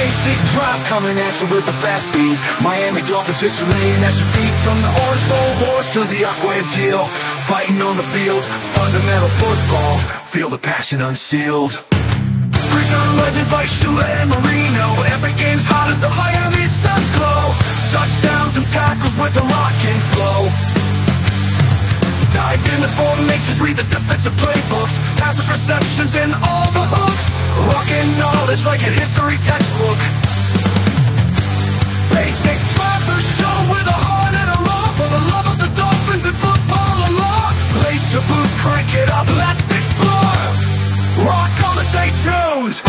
Basic drive coming at you with a fast beat. Miami Dolphins history laying at your feet. From the Orange Bowl wars to the aqua and teal. Fighting on the field, fundamental football. Feel the passion unsealed. Preacher legends like Shula and Marino. Every game's hot as the Miami Suns glow. Touchdowns and tackles with the rock and flow. Dive in the formations, read the defensive playbooks. Passes, receptions, and all the hooks. Rockin' knowledge like a history textbook. Basic drive the show with a heart and a love for the love of the Dolphins and football alone. Lace your boots, crank it up, let's explore. Rock on and stay tuned.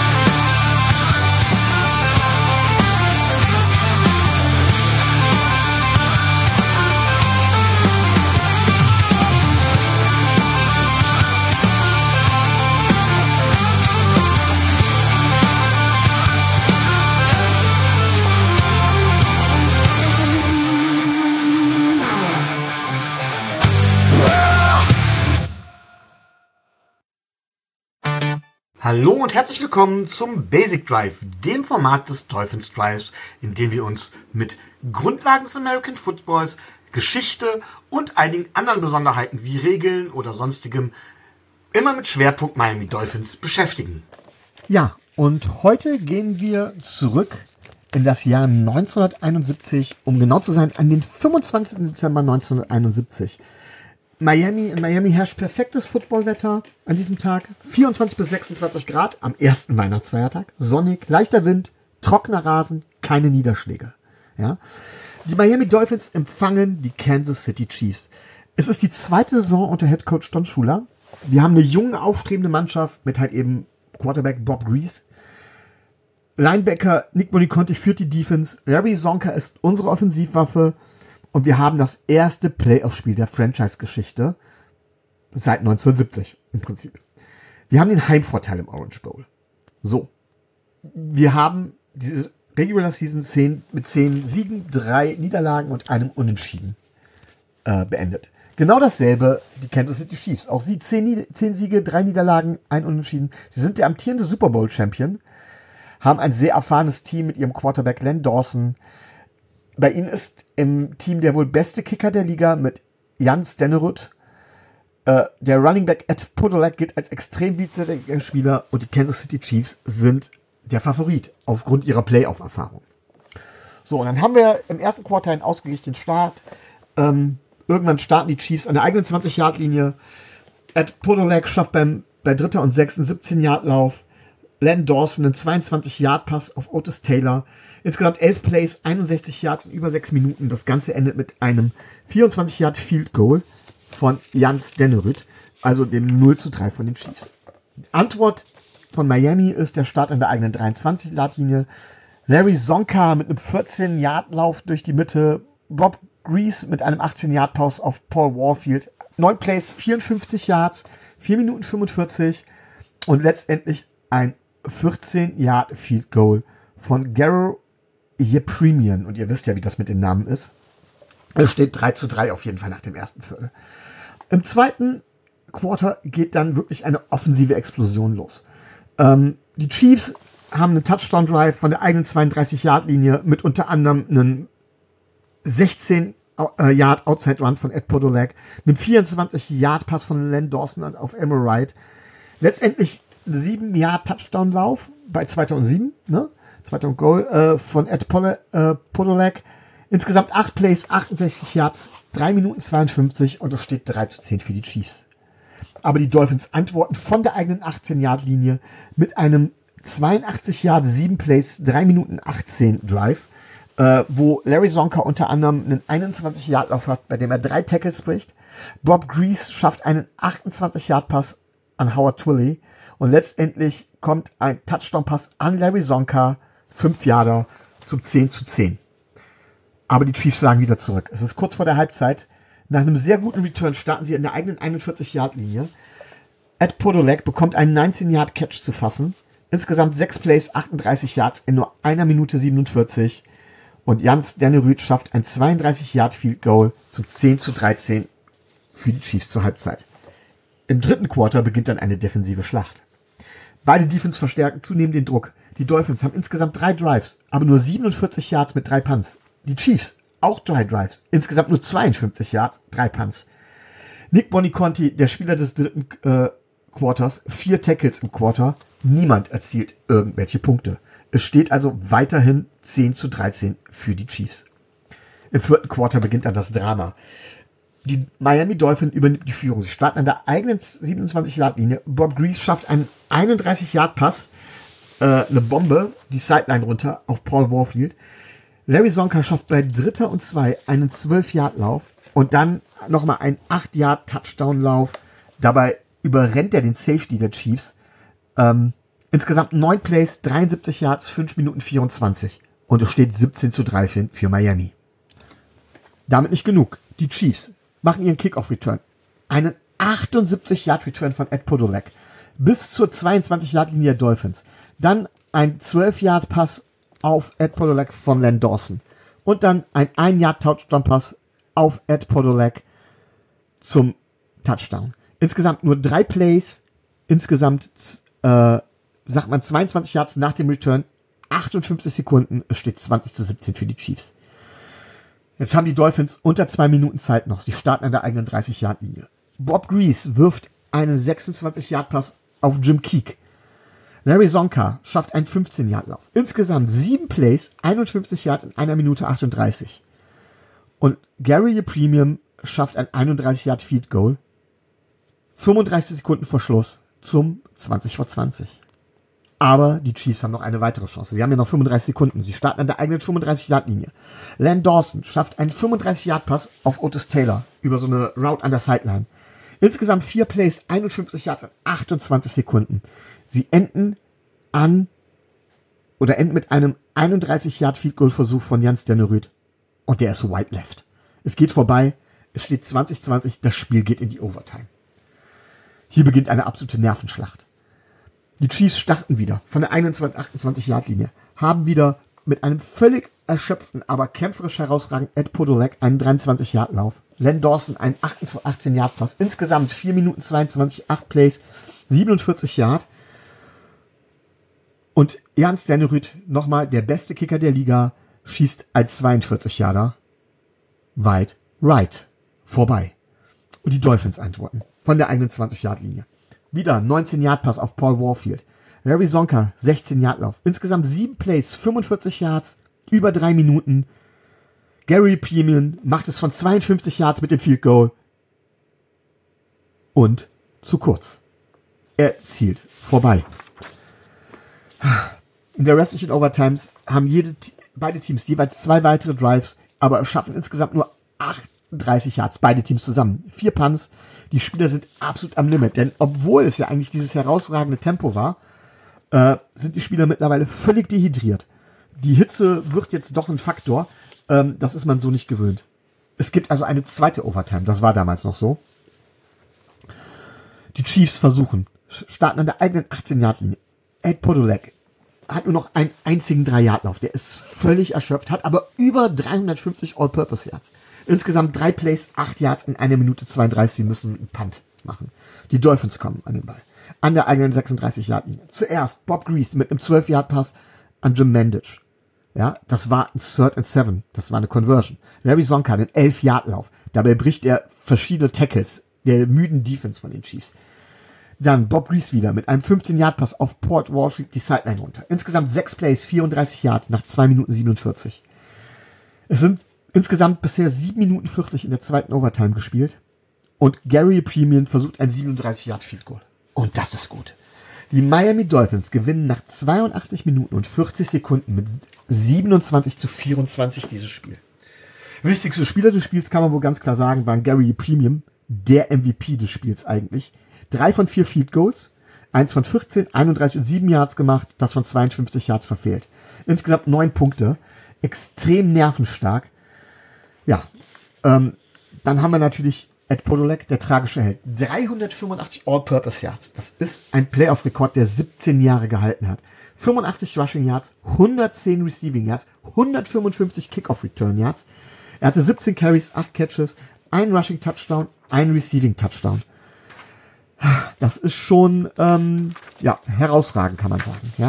Hallo und herzlich willkommen zum Basic Drive, dem Format des Dolphins Drives, in dem wir uns mit Grundlagen des American Footballs, Geschichte und einigen anderen Besonderheiten wie Regeln oder sonstigem immer mit Schwerpunkt Miami Dolphins beschäftigen. Ja, und heute gehen wir zurück in das Jahr 1971, um genau zu sein, an den 25. Dezember 1971. In Miami herrscht perfektes Footballwetter an diesem Tag. 24 bis 26 Grad am ersten Weihnachtsfeiertag. Sonnig, leichter Wind, trockener Rasen, keine Niederschläge. Ja? Die Miami Dolphins empfangen die Kansas City Chiefs. Es ist die zweite Saison unter Headcoach Don Shula. Wir haben eine junge, aufstrebende Mannschaft mit halt eben Quarterback Bob Grease. Linebacker Nick Boniconti führt die Defense. Larry Zonka ist unsere Offensivwaffe. Und wir haben das erste Playoff-Spiel der Franchise-Geschichte seit 1970 im Prinzip. Wir haben den Heimvorteil im Orange Bowl. So. Wir haben diese Regular Season mit 10 Siegen, 3 Niederlagen und einem Unentschieden beendet. Genau dasselbe die Kansas City Chiefs. Auch sie 10 Siege, 3 Niederlagen, ein Unentschieden. Sie sind der amtierende Super Bowl Champion, haben ein sehr erfahrenes Team mit ihrem Quarterback Len Dawson. Bei ihnen ist im Team der wohl beste Kicker der Liga mit Jan Stenerud. Der Running Back Ed Podolak gilt als extrem vielseitiger Spieler und die Kansas City Chiefs sind der Favorit aufgrund ihrer Playoff-Erfahrung. So, und dann haben wir im ersten Quartal einen ausgeglichenen Start. Irgendwann starten die Chiefs an der eigenen 20-Yard-Linie. Ed Podolak schafft bei 3. und 6. 17-Yard-Lauf. Len Dawson einen 22-Yard-Pass auf Otis Taylor. Insgesamt 11 Plays, 61 Yards in über 6 Minuten. Das Ganze endet mit einem 24-Yard-Field-Goal von Jan Stenerud, also dem 0:3 von den Chiefs. Die Antwort von Miami ist der Start an der eigenen 23-Yard-Linie. Larry Zonka mit einem 14-Yard-Lauf durch die Mitte. Bob Grease mit einem 18-Yard-Pass auf Paul Warfield. 9 Plays, 54 Yards, 4 Minuten 45 und letztendlich ein 14-Yard-Field-Goal von Garo Yepremian. Und ihr wisst ja, wie das mit den Namen ist. Es steht 3:3 auf jeden Fall nach dem ersten Viertel. Im zweiten Quarter geht dann wirklich eine offensive Explosion los. Die Chiefs haben einen Touchdown-Drive von der eigenen 32-Yard-Linie mit unter anderem einem 16-Yard Outside-Run von Ed Podolak, einem 24-Yard-Pass von Len Dawson auf Elmer Wright. Letztendlich 7-Yard Touchdown-Lauf bei 2007, ne? 2. Goal von Ed Podolak. Insgesamt 8 Plays, 68 Yards, 3 Minuten 52 und es steht 3:10 für die Chiefs. Aber die Dolphins antworten von der eigenen 18-Yard-Linie mit einem 82 Yard, 7 Plays, 3 Minuten 18 Drive, wo Larry Zonka unter anderem einen 21-Yard-Lauf hat, bei dem er 3 Tackles bricht. Bob Grease schafft einen 28-Yard-Pass an Howard Twilley und letztendlich kommt ein Touchdown-Pass an Larry Zonka, 5 Yarder zum 10:10. Aber die Chiefs lagen wieder zurück. Es ist kurz vor der Halbzeit. Nach einem sehr guten Return starten sie an der eigenen 41-Yard-Linie. Ed Podolak bekommt einen 19-Yard-Catch zu fassen. Insgesamt 6 Plays, 38 Yards in nur 1 Minute 47. Und Jan Stenerud schafft ein 32-Yard-Field-Goal zum 10:13 für die Chiefs zur Halbzeit. Im dritten Quarter beginnt dann eine defensive Schlacht. Beide Defense verstärken zunehmend den Druck. Die Dolphins haben insgesamt 3 Drives, aber nur 47 Yards mit 3 Punts. Die Chiefs auch 3 Drives, insgesamt nur 52 Yards, 3 Punts. Nick Boniconti, der Spieler des dritten Quarters, 4 Tackles im Quarter. Niemand erzielt irgendwelche Punkte. Es steht also weiterhin 10-13 für die Chiefs. Im vierten Quarter beginnt dann das Drama. Die Miami Dolphins übernimmt die Führung. Sie starten an der eigenen 27-Yard-Linie. Bob Grease schafft einen 31-Yard-Pass, eine Bombe, die Sideline runter auf Paul Warfield. Larry Zonka schafft bei 3. und 2 einen 12-Yard-Lauf und dann nochmal einen 8-Yard-Touchdown-Lauf. Dabei überrennt er den Safety der Chiefs. Insgesamt 9 Plays, 73 Yards, 5 Minuten 24. Und es steht 17-3 für Miami. Damit nicht genug. Die Chiefs machen ihren Kickoff-Return. Einen 78-Yard-Return von Ed Podolak bis zur 22-Yard-Linie der Dolphins. Dann ein 12-Yard-Pass auf Ed Podolak von Len Dawson. Und dann ein 1-Yard-Touchdown-Pass auf Ed Podolak zum Touchdown. Insgesamt nur 3 Plays. Insgesamt, 22 Yards nach dem Return. 58 Sekunden. Es steht 20-17 für die Chiefs. Jetzt haben die Dolphins unter 2 Minuten Zeit noch. Sie starten an der eigenen 30-Yard-Linie. Bob Grease wirft einen 26-Yard-Pass auf Jim Keek. Larry Zonka schafft einen 15-Yard-Lauf. Insgesamt 7 Plays, 51 Yards in 1 Minute 38. Und Gary Premium schafft ein 31-Yard-Field-Goal. 35 Sekunden vor Schluss zum 20:20. Aber die Chiefs haben noch eine weitere Chance. Sie haben ja noch 35 Sekunden. Sie starten an der eigenen 35-Yard-Linie. Len Dawson schafft einen 35-Yard-Pass auf Otis Taylor über so eine Route an der Sideline. Insgesamt 4 Plays, 51 Yards in 28 Sekunden. Sie enden mit einem 31-Yard-Field-Goal-Versuch von Jan Stenerud. Und der ist wide left. Es geht vorbei. Es steht 20:20. Das Spiel geht in die Overtime. Hier beginnt eine absolute Nervenschlacht. Die Chiefs starten wieder von der 28-Yard-Linie, haben wieder mit einem völlig erschöpften, aber kämpferisch herausragenden Ed Podolak einen 23-Yard-Lauf. Len Dawson einen 18-Yard-Pass. Insgesamt 4 Minuten 22, 8 Plays, 47 Yard. Und Jan Stenerud, nochmal der beste Kicker der Liga, schießt als 42-Yarder weit right vorbei. Und die Dolphins antworten von der eigenen 20-Yard-Linie. Wieder 19-Yard-Pass auf Paul Warfield. Larry Zonka, 16-Yard-Lauf. Insgesamt 7 Plays, 45 Yards, über 3 Minuten. Gary Premium macht es von 52 Yards mit dem Field Goal. Und zu kurz. Er zielt vorbei. In der restlichen Overtimes haben beide Teams jeweils 2 weitere Drives, aber schaffen insgesamt nur 38 Yards, beide Teams zusammen. 4 Punts. Die Spieler sind absolut am Limit, denn obwohl es ja eigentlich dieses herausragende Tempo war, sind die Spieler mittlerweile völlig dehydriert. Die Hitze wird jetzt doch ein Faktor. Das ist man so nicht gewöhnt. Es gibt also eine zweite Overtime. Das war damals noch so. Die Chiefs versuchen, starten an der eigenen 18-Yard-Linie. Ed Podolak hat nur noch einen einzigen 3-Yard-Lauf. Der ist völlig erschöpft, hat aber über 350 All-Purpose-Yards. Insgesamt 3 Plays, 8 Yards in 1 Minute 32. Sie müssen einen Punt machen. Die Dolphins kommen an den Ball. An der eigenen 36-Yard-Linie. Zuerst Bob Grease mit einem 12-Yard-Pass an Jim Mandich. Ja, das war ein 3rd and 7. Das war eine Conversion. Larry Zonka einen 11-Yard-Lauf. Dabei bricht er verschiedene Tackles der müden Defense von den Chiefs. Dann Bob Grease wieder mit einem 15-Yard-Pass auf Port Warfield die Sideline runter. Insgesamt 6 Plays, 34 Yards nach 2 Minuten 47. Es sind insgesamt bisher 7 Minuten 40 in der zweiten Overtime gespielt. Und Gary Premium versucht ein 37-Yard-Field-Goal. Und das ist gut. Die Miami Dolphins gewinnen nach 82 Minuten und 40 Sekunden mit 27-24 dieses Spiel. Wichtigste Spieler des Spiels, kann man wohl ganz klar sagen, waren Gary Premium, der MVP des Spiels eigentlich. 3 von 4 Field Goals, 1 von 14, 31 und 7 Yards gemacht, das von 52 Yards verfehlt. Insgesamt 9 Punkte, extrem nervenstark. Ja, dann haben wir natürlich Ed Podolak, der tragische Held. 385 All-Purpose Yards. Das ist ein Playoff-Rekord, der 17 Jahre gehalten hat. 85 Rushing Yards, 110 Receiving Yards, 155 Kickoff-Return Yards. Er hatte 17 Carries, 8 Catches, 1 Rushing Touchdown, 1 Receiving Touchdown. Das ist schon herausragend, kann man sagen. Ja?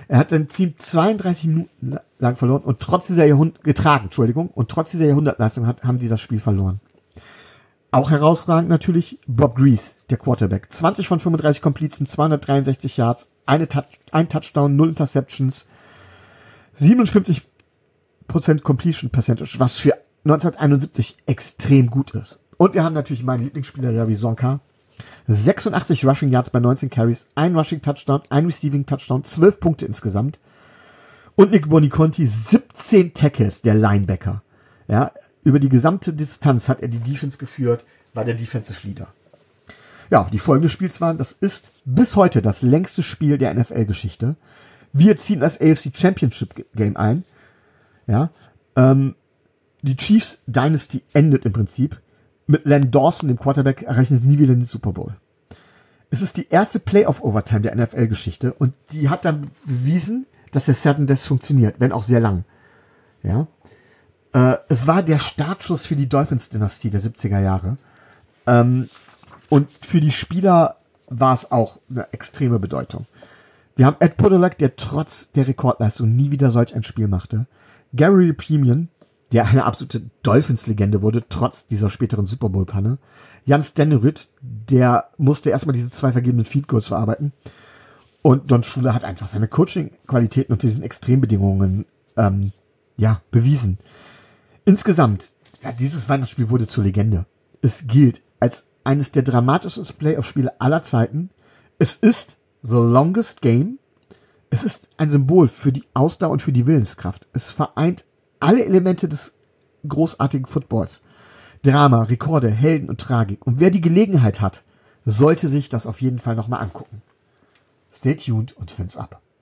Er hat sein Team 32 Minuten lang verloren und trotz dieser Jahrhundertleistung haben die das Spiel verloren. Auch herausragend natürlich Bob Grease, der Quarterback. 20 von 35 Completions, 263 Yards, ein Touchdown, 0 Interceptions, 57% Completion Percentage, was für 1971 extrem gut ist. Und wir haben natürlich meinen Lieblingsspieler, Larry Zonka. 86 Rushing Yards bei 19 Carries, ein Rushing Touchdown, ein Receiving Touchdown, 12 Punkte insgesamt. Und Nick Boniconti, 17 Tackles, der Linebacker. Ja, über die gesamte Distanz hat er die Defense geführt, war der Defensive Leader. Ja, die Folgen des Spiels waren, das ist bis heute das längste Spiel der NFL-Geschichte. Wir ziehen das AFC Championship Game ein. Ja, die Chiefs Dynasty endet im Prinzip. Mit Len Dawson, dem Quarterback, erreichen sie nie wieder den Super Bowl. Es ist die erste Playoff-Overtime der NFL-Geschichte und die hat dann bewiesen, dass der Sudden Death funktioniert, wenn auch sehr lang. Ja. Es war der Startschuss für die Dolphins-Dynastie der 70er Jahre. Und für die Spieler war es auch eine extreme Bedeutung. Wir haben Ed Podolak, der trotz der Rekordleistung nie wieder solch ein Spiel machte. Gary Premium, der eine absolute Dolphins-Legende wurde, trotz dieser späteren Super Bowl-Panne. Jan Stenerud, der musste erstmal diese 2 vergebenen Field Goals verarbeiten. Und Don Shula hat einfach seine Coaching-Qualitäten unter diesen Extrembedingungen bewiesen. Insgesamt, dieses Weihnachtsspiel wurde zur Legende. Es gilt als eines der dramatischsten Playoff-Spiele aller Zeiten. Es ist the longest game. Es ist ein Symbol für die Ausdauer und für die Willenskraft. Es vereint alle Elemente des großartigen Footballs. Drama, Rekorde, Helden und Tragik. Und wer die Gelegenheit hat, sollte sich das auf jeden Fall nochmal angucken. Stay tuned und Fans up.